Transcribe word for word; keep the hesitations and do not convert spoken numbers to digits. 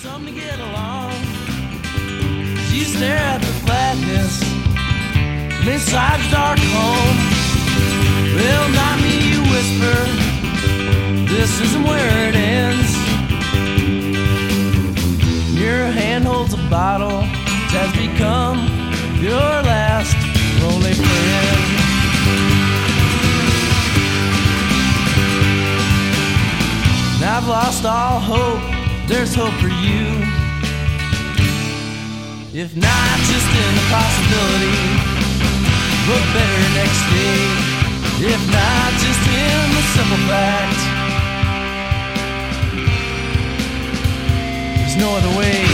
something to get along. As you stare at the flatness inside your dark home. Well, not me, you whisper, this isn't where it ends. Your hand holds a bottle that has become your last lonely friend. And I've lost all hope, there's hope for you. If not just in the possibility, but better next day. If not just in the simple fact, there's no other way.